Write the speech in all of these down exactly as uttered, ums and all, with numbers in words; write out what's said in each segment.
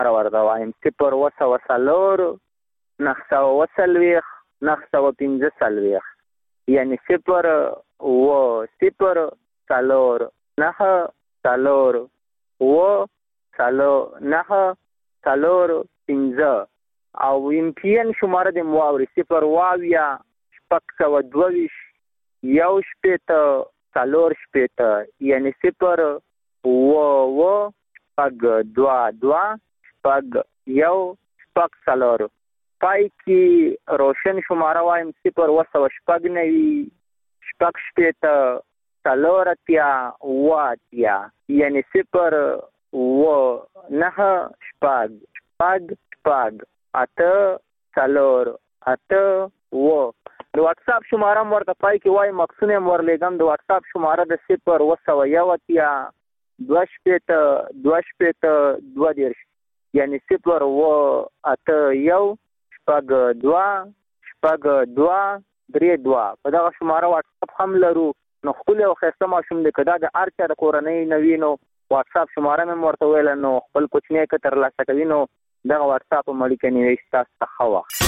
را ورته وایم صفر اوه سوه څلور نهه سوه اوه څلوېښت نهه سوه پنځه څلوېښت یعنې صفر اوه صفر څلور نهه څلور اوه څلور نهه څلور پنځه او ایم پی ان شماره دې مو واورئ صفر اوه اویا شپږ سوه دوه ویشت یو شپېته څلور شپېته یعنې صفر اوه اوه شپږ دوه دوه شپږ یو شپږ څلور پای کې روشن شماره وایم صفر اوه سوه شپږ نوي شپږ شپېته څلور اتیا اوه اتیا یعنې صفر اوه نهه شپږ شپږ شپږ اته څلور اته اوه د واټساپ شماره هم ورته پای کې وایم عکسونه هم ورلیږم د واټساپ شماره د صفر اوه سوه یو اتیا دوه شپېته دوه شپېته دوه دېرش یعنې صفر اوه اته یو شپږ دوه شپږ دوه درې دوه په دغه شماره واټساپ هم لرو نو ښکلی او ښایسته ماشوم دی که دا د هر چا د کورنۍ نه وي نو واټساپ شماره مې هم ورته ویله نو خپل کوچنی که ترلاسه کوي نو دغه واټساپ هم اړیکه نیوي ستاسو ته ښه وخت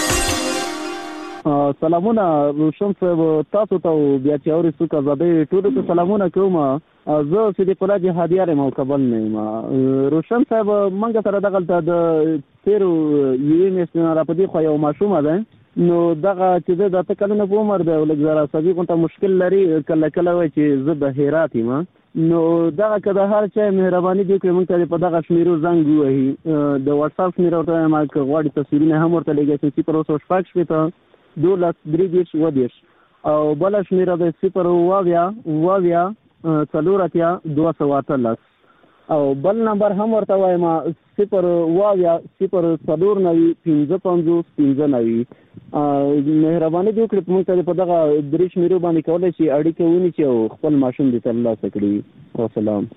سلامونه روشن صاحب تاسو ته بیا چې اورې څوک ازادۍ ټولو ته سلامونه کوم زه صدیق الله جهادیار یم او کابل نه یم روشن صاحب موږ سره دغلته د تېرو یوې میاشتې نه راپدې خوا یو ماشومه دی نو دغه چې دی د اته کلونو په عمر دی او لږ ذره عصبي غونته مشکل لري کله کله وایي چې زه د هرات یم نو دغه که د هر چا مهرباني دې کړې موږ ته په دغه شمېرو زنګ ووهي د واټساپ شمېره ورته وایم که غواړي تصویرونه هم ورته لېږی شي صفر اوه سوه شپږ شپېته دولس درې دېرش اووه دېرش او بله شمېره د صفر اوه اویا اوه اویا څلور اتیا دوه سوه اتلس او بل نمبر هم ورته وایم صفر اوه اویا صفر څلور نوي پنځه پنځوس پنځه نوي مهرباني دې وکړي موږ ته په دغه درې شمېرو باندې کولی شي اړیکه ونیسي او خپل ماشوم دې ترلاسه کړي وسلام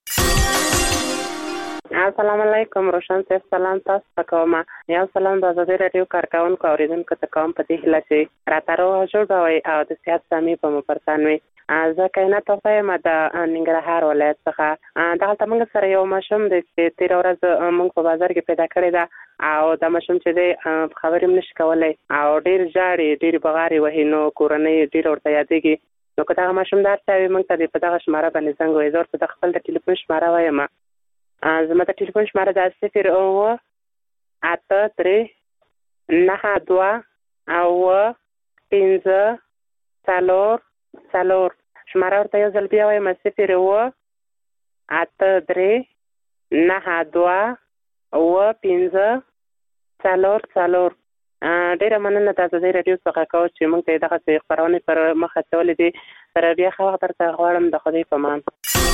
السلام علیکم روشن صاحب سلام تاسو ته کوم یو سلام د ازادي راډیو کارکونکو اوریدونکو ته کوم په دې هیله چې راته روغ جوړ وئ او د صحت سامي په مو پرسان وي زه کائنات توفه یم د ننګرهار ولایت څخه دغلته موږ سره یو ماشوم دی چې تېره ورځ موږ په بازار کې پیدا کړی ده او دا ماشوم چې دی خبرې هم نشي کولی او ډېر ژاړي ډېرې بغارې وهي نو کورنۍ ډېره ورته یادېږي نو که دغه ماشوم د هر چا وي موږ ته دې په دغه شماره باندې زنګ ووایي زه ورته د خپل د ټلیفون شماره وایم زما د ټلیفون شماره ده صفر اوه اته درې نهه دوه اوه پنځه څلور څلور شماره ورته یو ځل بیا وایم صفر اوه اته درې نهه دوه اوه پنځه څلور څلور ډېره مننه د ازادۍ راډیو څخه کوو چې موږ ته یې دغسې خپرونې پر مخ اچولې دي سره بیا ښه وخت درته غواړم د خدای په امان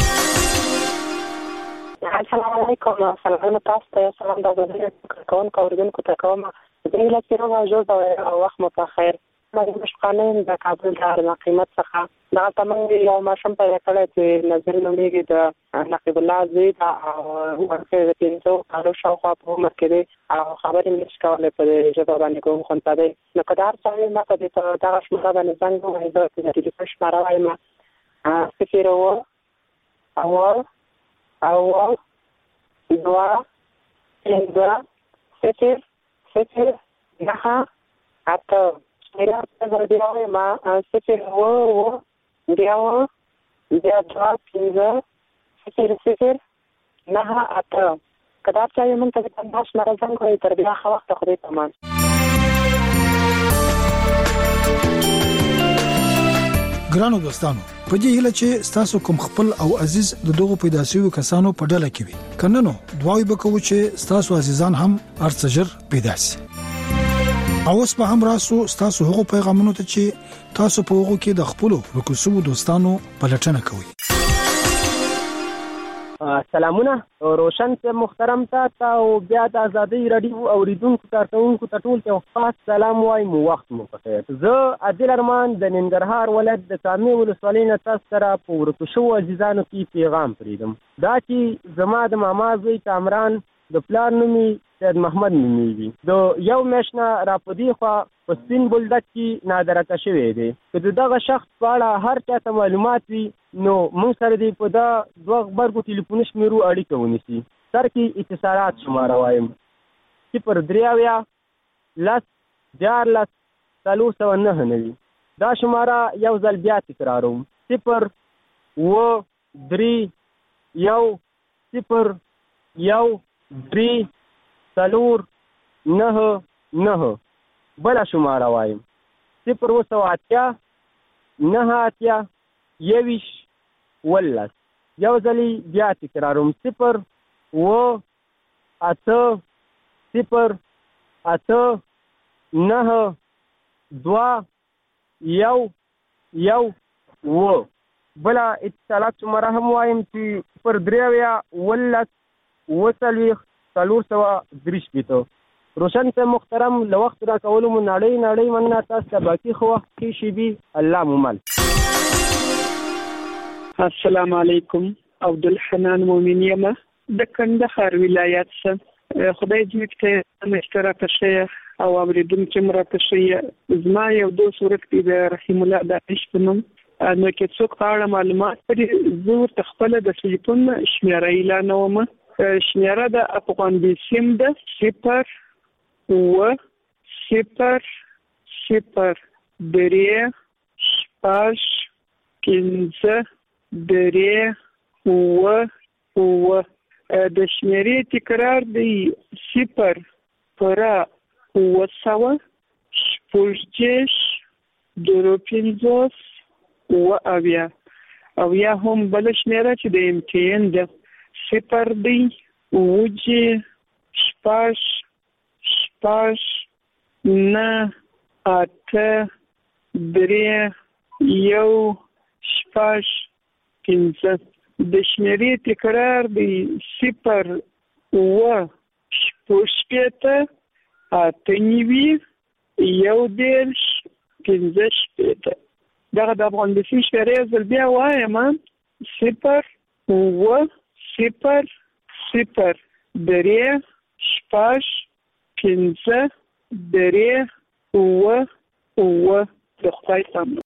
السلام علیکم سلامونه تاسو ته سلام د ازادۍ راډیو کارکونکو اوریدونکو ته کوم د دې هیله چې روغ او جوړ او وخت مو په خیر زه مشقانه یم د کابل د هرم قیمت څخه دغلته موږ یو ماشوم پیدا کړی چې نظر نومېږي د نقیب الله زوی ده او عمر کې د پنځو کالو شاوخوا په عمر کې دی او خبرې هم نشي کولی په دې ژبه باندې کوم خونته دی نو که د هر څه وي ما ته دې په دغه شماره باندې زنګ ووایي زه ورته د ټلیفون شماره وایم صفر اوه اوه اوه دوه پنځه صفر صفر نهه اته شمېره ورته بیا وایم صفر اوه اوه بیا اوه بیا دوه پنځه صفر صفر نهه اته که دا چا یې موږ ته د همدا شماره زنګ ووایي تر بیا ښه وخته خدای په امان ګرانو دوستانو په دې هیله چې ستاسو کوم خپل او عزیز د دغو پیدا شویو کسانو په ډله کې وي کنه نو دعاوی وکړو چې ستاسو عزیزان هم ارڅجر پیدا شي او اوس په هم راسو ستاسو هغو پیغامونو ته چې تاسو په هغو کې د خپل رکوسو دوستانو پلټنه کوئ سلامونه روشن صاحب محترم ته او بیا د ازادۍ راډیو اوریدونکو کارکونکو ته ټول ته خاص سلام وایم وخت مو په خیر زه عادل ارمان د ننګرهار ولایت د کامې ولسوالۍ نه تاسو سره په ورکو شوو عزیزانو کې پیغام پرېږدم دا چې زما د ماما زوی کامران د پلار نومي سید محمد نومېږي د یو میاشت نه راپدې خوا په سپین بولدک کې نادرکه شوی دی که د دغه شخص په اړه هر چا ته معلومات وي نو موږ سره دی په دا دوه غبرګو ټلیفوني شمېرو اړیکه ونیسي سر کې اتصالات شماره وایم صفر درې اویا لس دیارلس څلور سوه نهه نوي. دا شماره یو ځل بیا تکراروم صفر اوه درې یو صفر یو درې څلور نهه نهه. بله شماره وایم صفر اوه سوه اتیا نهه اتیا یویشت ولس. یو ځلې بیا تکراروم صفر اوه اته صفر اته نهه دوه یو یو اوه. بله اتصالات شماره هم وایم چې صفر درې اویا ولس اوه څلوېښت څلور سوه درې شپېته. روشن صاحب محترم له وخت راکولو مو نړۍ نړۍ مننه. تاسو ته باقي ښه وخت ښې شېبې الله مو مل. السلام علیکم. عبدالحنان مومن یم د کندهار ولایت څخه. خدای دې ته مشترک شیخ او اوریدونکي مرته شي. زما یو دوست ورک دی د رحیم الله داعش په نوم. نو کې څوک په اړه معلومات لري زه ورته خپله د ټلیفون شمېره اعلانوم. شمېره د افغان بیسیم ده صفر اوه صفر صفر درې شپږ پنځه درې اوه اوه. د شمېرې تکرار دی صفر پوره اوه سوه شپږ دېرش درې پنځوس اوه اویا. او یا هم بله شمېره چې د ام ټي ان ده صفر دی اوه دې شپږ شپږ نه اته درې یو شپږ پنځه. د شمېرې تکرار دی صفر اوه شپږ شپېته اته نوي یو دېرش پنځه شپېته. دغه د افغان بیسیم شمېرې یو ځل بیا وایم صفر اوه صفر صفر درې شپږ پنځه درې اوه اوه. د خدای سم.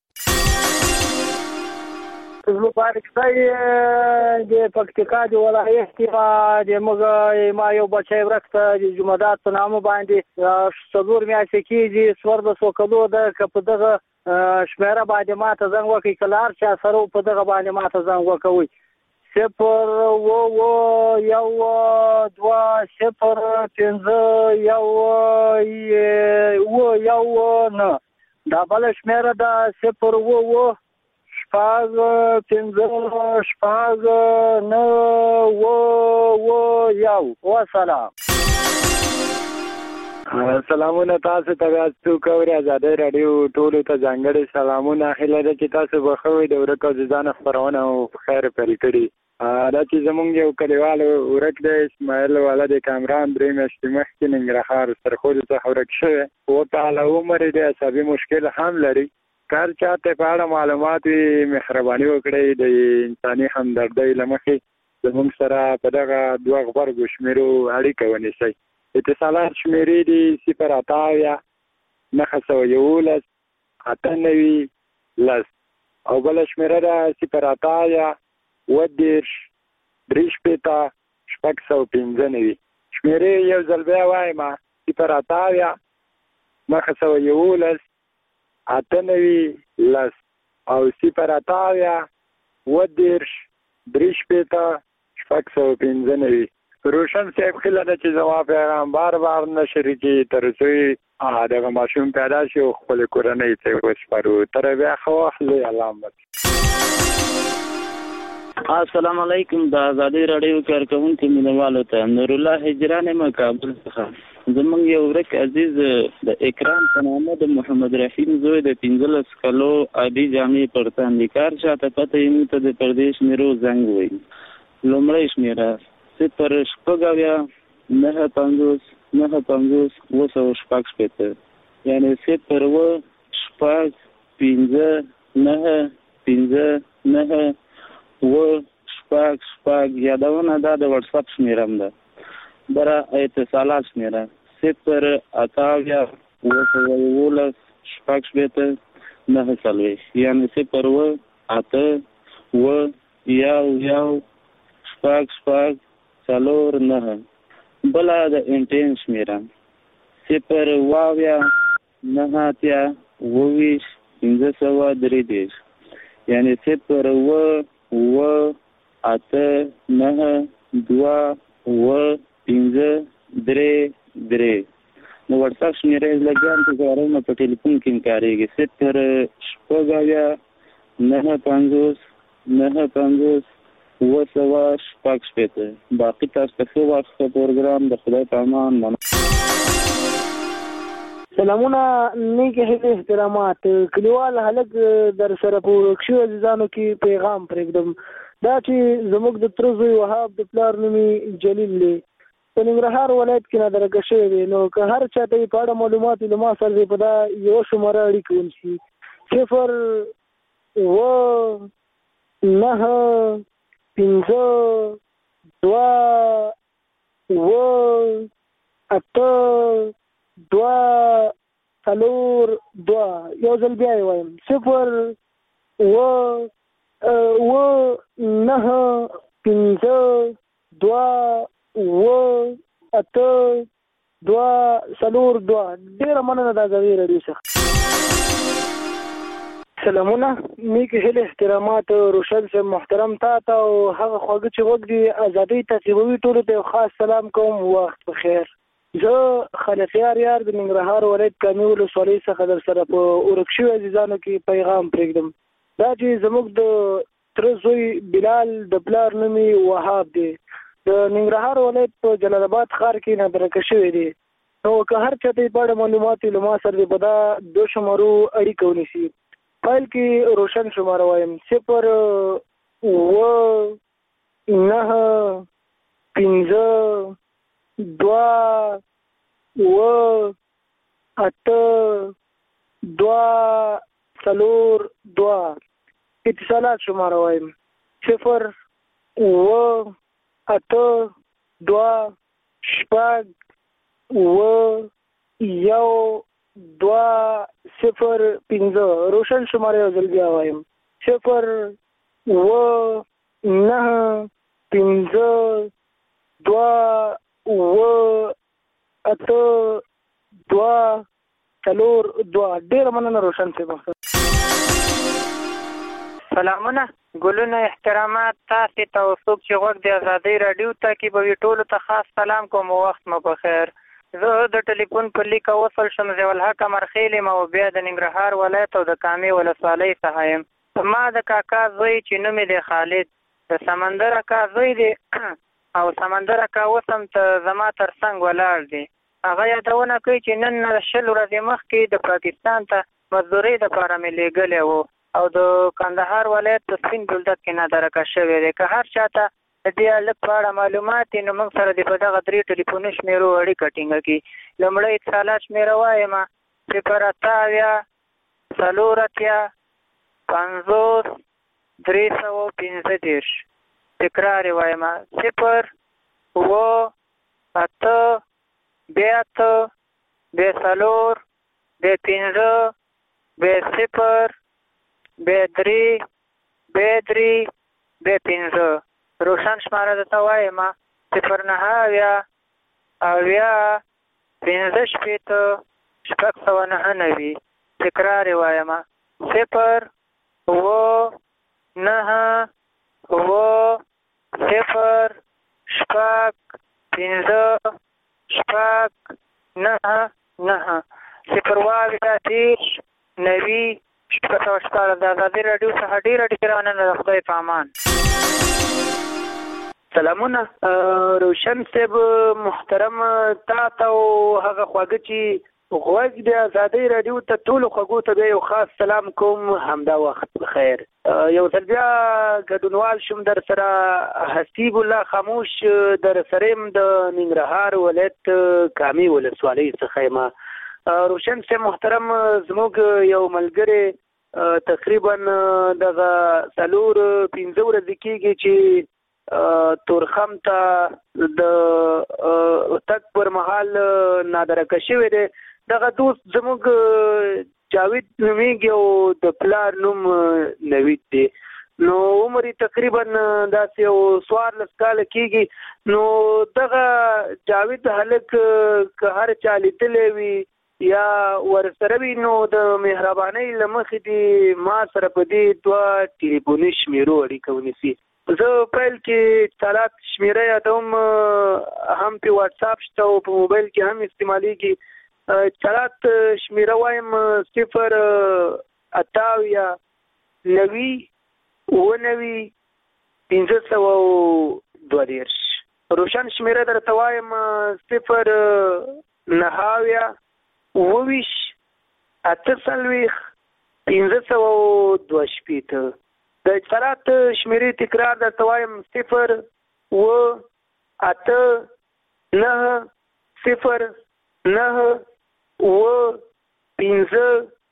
مبارک صاحب د پکتیکا د ولایت کې د موږ ما یو بچی ورک ته د جمعدات په نامه باندې څلور میاشتې کېږي څوارلس کلو ده. که په دغه شمېره باندې ما ته زنګ وکړئ که له هر چا سره په دغه باندې ما ته زنګ وکوئ صفر اوه اوه یو دوه صفر پنځه یو اوه یو نه. دا بله شمېره ده صفر اوه اوه شپږ پنځه شپږ نه اوه اوه یو. وسلام. سلامونه تاسو ته بیا څوک اوري ازادۍ راډیو ټولو ته ځانګړي سلامونه. هیله ده چې تاسو به ښه وئ. د ورک او ځان خپرونه مو په خیر پیل کړي. دا چې زمونږ یو کلیوال ورک دی اسماعیل والا د کامران درې میاشتې مخکې ننګرهار سرخوږي څخه ورک شوی. اووه کاله عمر یې دی. عصبي مشکل هم لري. کار چاته په اړه معلومات وي مهرباني وکړئ د انساني همدردۍ له مخې زموږ سره په دغه دوه غبرګو شمېرو اړیکه ونیسئ. اتصالات شمېرې دي صفر اته اویا نهه سوه یولس اته نوي لس. او بله شمېره ده صفر اته اویا اووه دېرش درې شپېته شپږ سوه پنځه نوي. شمېرې یو ځل بیا وایم صفر اته اویا نهه سوه یولس اته نوي لس او صفر اته اویا اووه دېرش درې شپېته شپږ سوه پنځه نوي. روشن صاحب خیله ده چې زما پیغام بار بار نشر کړي تر څو دغه ماشوم پیدا شي او خپلې کورنۍ ته یې وسپارو. تر بیا ښه وخت لوی علامت. السلام علیکم. د ازادۍ راډیو کارکوونکو مینوالو ته نور الله هجران یم کابل څخه. زموږ یو ورک عزیز د اکرام په نامه د محمد رحیم زوی د پنځلس کلو عادي جامې پر تن کار چاته پته یې موږ ته د پردې شمېرو زنګ وایي. لومړی شمېره صفر شپږ اویا نهه پنځوس نهه پنځوس اووه سوه شپږ شپېته یعنې صفر اووه شپږ پنځه نهه پنځه نهه اووه شپږ شپږ. یادونه دا د وټساپ شمېره هم ده. بله اتصالات شمېره صفر اته اویا اووه سوه یولس شپږ شپېته نهه څلوېښت یعنې صفر اووه اته اووه یو یو شپږ شپږ څلور نهه. بله د انټین شمېره صفر واویا نهه اتیا اووه پنځه سوه درې دېرش، یعنې صفر اووه اووه اته نهه دوه اووه پنځه درې درې. نو وټساپ شمېره یې لګیان په کارونه په ټلیفون کې هم کارېږي. صفر شپږ اویا نهه پنځوس نهه پنځوس اووه سوه شپږ شپېته. باقي تاسو ته ښه وخت ښه پروګرام. د خدای په امان. سلامونه، نیکې هیلې احترامات. کلیوال هلک در سره په ورک شوي عزیزانو کې پیغام پرېږدم، دا چې زموږ د تره زوی وهاب د پلار نوم یې جلیل دی، په ننګرهار ولایت کې نادرکه شوی دی. نو که هر چا ته یې په اړه معلومات وي له ما سره په دا یوه شماره اړیکه ونیسي: صفر اووه نهه پنځه دوه اووه اته دوه څلور دوه. یو ځل بیا یې وایم: صفر اووه اووه نهه پنځه دوه اووه اته دوه څلور دوه. ډېره مننه د ازادۍ راډیو څخه. سلامونه، نیکې هیلې احترامات. روشن صاحب محترم تا ته او هغه خواږه چې غوږ دي ازادۍ تعقیبوي ټولو ته یو خاص سلام کوم. وخت بخیر. زه خلفیار یار د ننګرهار ولایت کامې ولسوالۍ څخه در سره په ورک شوي عزیزانو کې پیغام پرېږدم. دا چې زموږ د تره زوی بلال د پلار نوم یې وهاب دی، د ننګرهار ولایت په جلال آباد ښار کې نادرکه شوی دی. نو که هر چا ته یې په اړه معلومات وي له ما سره په دا دو شمارو اړیکه ونیسي. فایل کې روشن شماره وایم: صفر اووه نهه پنځه دوه اووه اته دوه څلور دوه. اتصالات شماره وایم: صفر اووه اته دوه شپږ اووه یو دوه صفر پنځه. روشن شماره یو ځل بیا وایم: صفر اووه نهه پنځه دوه اووه اته دوه څلور دوه. ډېره مننه روشن صاحب. سلامونه، ګلونه، احترامات تاسې ته او څوک چې غوږ د ازادۍ راډیو تعقیبوي ټولو ته خاص سلام کوم. وخت مو بخیر. زه د ټلیفون په لیکه وصل شم ضیاءالحق امرخیل یم او بیا د ننګرهار ولایت او د کامې ولسوالۍ څخه یم. ما د کاکا زوی چې نوم یې دی خالد، د سمندر اکا زوی دی او سمندر اکا اوس هم ته زما تر څنګ ولاړ دی. هغه یادونه کوي چې نن شل ورځې مخکې د پاکستان ته مزدورۍ دپاره مې لېږلی و او د کندهار ولایت په سپین بولدک کې نادرکه شوی دی. که هر چا ته د دې هلک په اړه معلومات وي نو موږ سره د په دغه درې ټلیفوني شمېرو اړیکه ټینګه کړي. لومړی اتصالات شمېره وایم: صفر اته اویا څلور اتیا پنځوس درې سوه پنځه دېرش. تکرار یې وایم: صفر اووه اته بیا اته بیا څلور بیا پنځه بیا صفر بیا درې بیا درې بیا پنځه. روشن شماره درته وایم: صفر نهه اویا اویا پنځه شپېته شپږ سوه نهه نوي. تکرار یې وایم: صفر اووه نهه اووه صفر شپږ پنځه شپږ نهه نهه. صفر اووه دېرش نوي شپږ سوه شپاړس. د ازادۍ راډیو څخه ډېره ډېره مننه. د خدای په امان. سلامونه، روشن صاحب محترم تا ته او هغه خواږه چې غوږ د ازادۍ راډیو ته ټولو خوږو ته بیا یو خاص سلام کوم. همدا وخت بخیر. یو ځل بیا ګډونوال شم در سره. حسیب الله خاموش در سره یم د ننګرهار ولایت کامې ولسوالۍ څخه یم. روشن صاحب محترم زموږ یو ملګری تقریبا دغه څلور پنځه ورځې کېږي چې تورخم ته د تګ پر مهال نادرکه شوی دی. دغه دوست زموږ جاوید نومیږي او د پلار نوم نوید دی. نو عمر تقریبا داسې یو څوارلس کاله کېږي. نو دغه جاوید هلک که هر چا لیدلی وي یا ورسره وي نو د مهربانۍ له مخې دې ما سره په دې دوه ټلیفوني شمیرو اړیکه ونیسي. زه پیل کې چالات شمیره یادوم، هم په واتساپ شته او په موبایل کې هم استعمالیږي. چالات شمیره وایم صفر اتاویا نوي اووه نوي پنځه سوه دوه دېرش. روشن شمیره درته وایم صفر نهه اووه ویشت اته څلوېښت پنځه سوه دوه شپېته. د اتصالات شمیرې تکرار درته وایم صفر اووه اته نهه صفر نهه اووه پنځه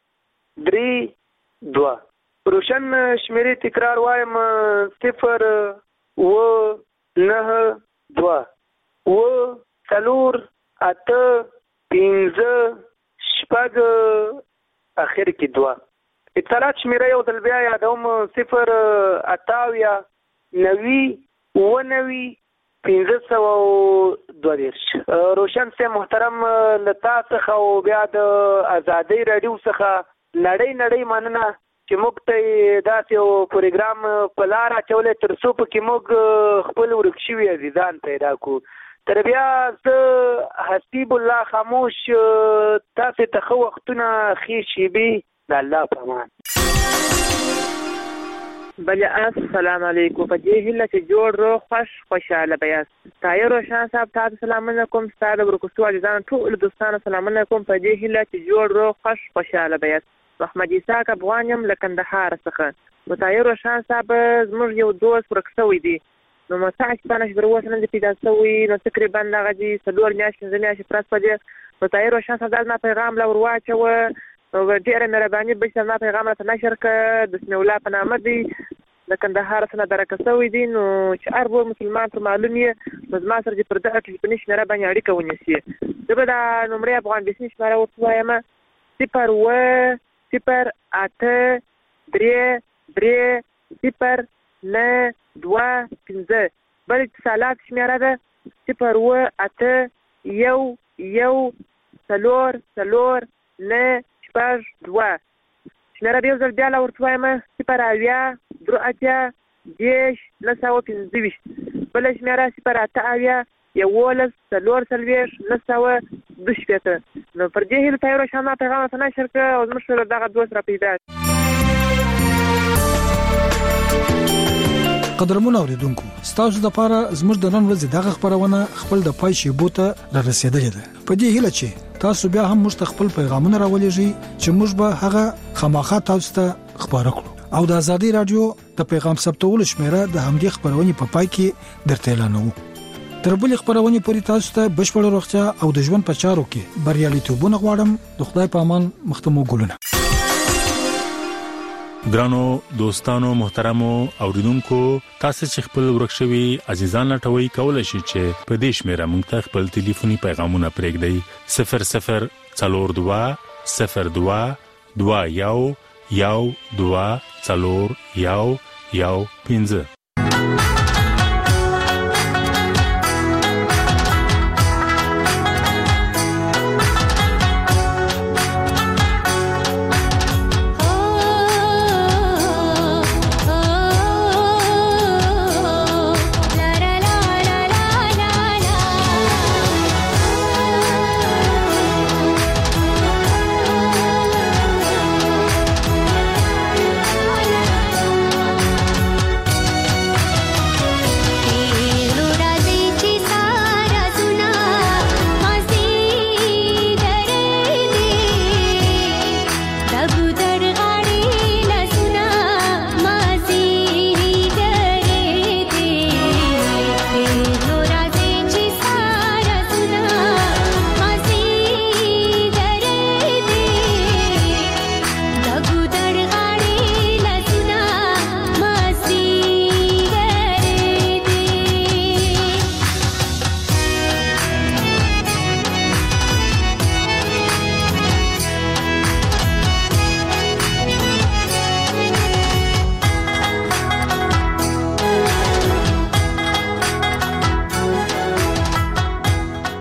درې دوه. روشن شمیرې تکرار وایم صفر اووه نهه دوه اووه څلور اته پنځه شپږ اخر کې دوه. اتصالات شمیره یو ځل بیا یادوم صفر اتاویا نوي اووه نوي پنځه سوه دوه دېرش. روشن صاحب محترم له تا څخه او بیا د ازادۍ راډیو څخه نړۍ نړۍ مننه چې موږ ته داسې یو پروګرام په لار اچولی تر څو پکې موږ خپل ورک شوي عزیزان پیدا کړو. تر بیا زه حسیب الله خاموش تاسې ته ښه وختونه ښې شیبې د الله په امان. بله السلام علیکم. په دې هیله چې جوړ روغ خوش خوشحاله به یاست. طاهر روشن صاحب تا ته سلامونه کوم، ستا د ورکوستو عزیزانو ټولو دوستانو سلامونه کوم. په دې هیله چې جوړ روغ خوش خوشحاله به یاست. محمد اسحاق افغان یم له کندهار څخه. نو طاهر روشن صاحب زموږ یو دوست ورک شوی دی، نو مساع چې پانه چې تر اوسه نه دی پیدا شوی، نو تقریبا دغه دي څلور میاشتې پنځه میاشتې پرس په دې. نو طاهر روشن صاحب دا زما پیغام له ور واچوه، نو ډېره مهرباني به چې زما پیغام راته نشر کړه. د سمیع الله په نامه دی، د کندهار څخه درکه شوی دی. نو چې هر بور مسلمان ته معلوم یې، نو زما سره دې پر دغه ټلیفوني شمېره باندې اړیکه ونیسي. زه به دا نمرې افغان بیسي شمېره ورته وایم صفر اووه صفر اته درې درې صفر نه دوه پنځه. بل اتصالات شمېره ده صفر اووه اته یو یو څلور څلور نه شپږ دوه. شمېره به یو ځل بیا له ورته وایم صفر اویا درې اتیا دېرش نهه سوه پنځه ویشت. بله شمېره صفر اته اویا یولس څلور څلوېښت نهه سوه دوه شپېته. نو پر دې هیله طاهر روشن صاحب پیغام راته نشر کړه او زموږ سره دغه دوست را پیدا. قدرمنو اوریدونکو، ستاسو دپاره زموږ د نن ورځې دغه خپرونه خپل د پای شیبو ته را رسېدلې ده. په دې هیله چې تاسو بیا هم موږ ته خپل پیغامونه راولېږئ چې موږ به هغه خامخا تاسو ته خپاره کړو او د ازادي راډیو د پیغام ثبتولو شمېره د همدې خپرونې په پای کې درته اعلانوو. تر بلې خپرونې پورې تاسو ته بشپړه روغتیا او د ژوند په چارو کې بریالیتوبونه غواړم. د خدای په امان مختمو ګلونه. ګرانو دوستانو محترمو اوریدونکو، تاسو چې خپل ورکشوي عزیزان لټوي کولای شئ چې په دې شمېره موږ ته خپل ټلیفوني پیغامونه پرېږدئ صفر صفر څلور دوه صفر دوه دوه یو یو دوه څلور یو یو پنځه.